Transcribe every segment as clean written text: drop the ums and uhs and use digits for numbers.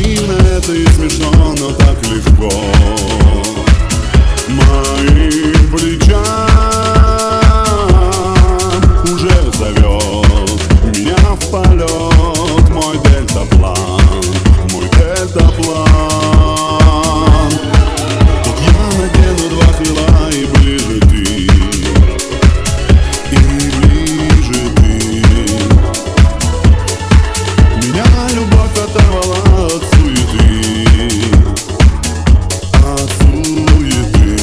наивно это и смешно, но так легко. Мои плеча уже зовет меня в полет. Мой дельтаплан, мой дельтаплан. Вот я надену два крыла, и ближе ты, и ближе ты. Меня любовь оторвала от суеты, от суеты.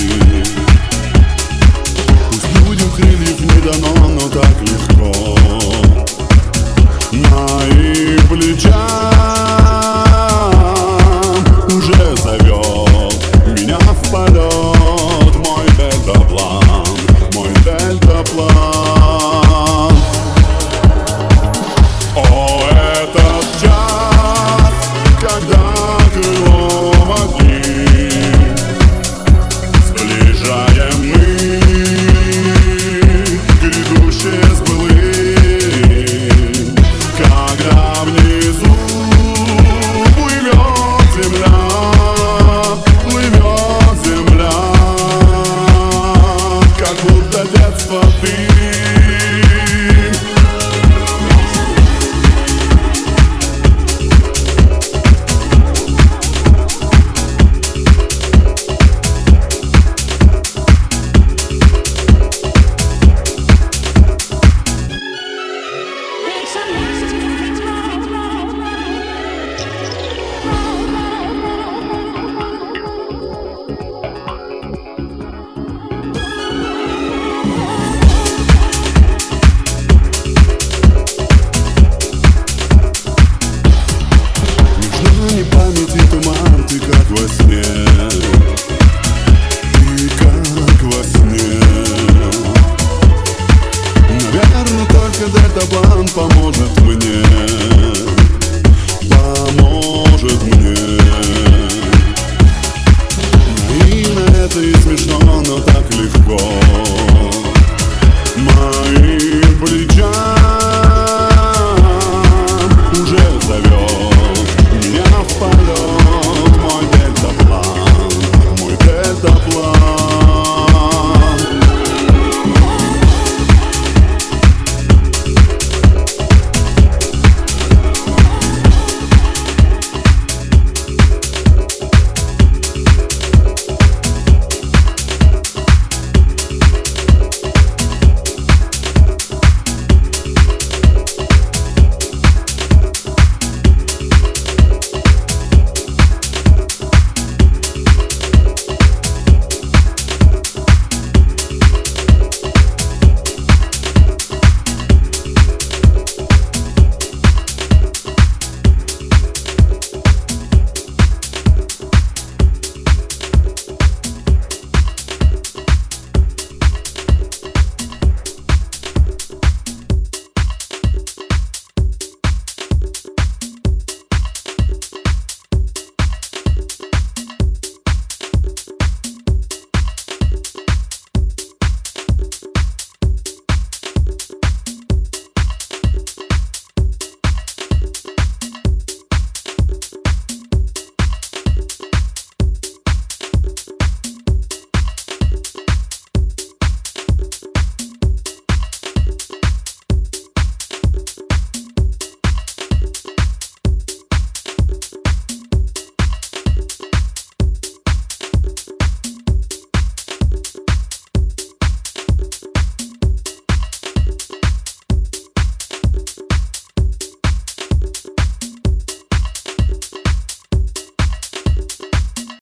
Пусть людям крыльев не дано, но так легко. Мои плеча уже зовет меня в полет. Мой дельтаплан, мой дельтаплан. О, этот час, когда крылом одни сближаем мы грядущее с былым. Когда внизу плывет земля, плывет земля, как будто детство ты. Памяти туман, ты как во сне, ты как во сне. Наверное, только дельтаплан поможет мне.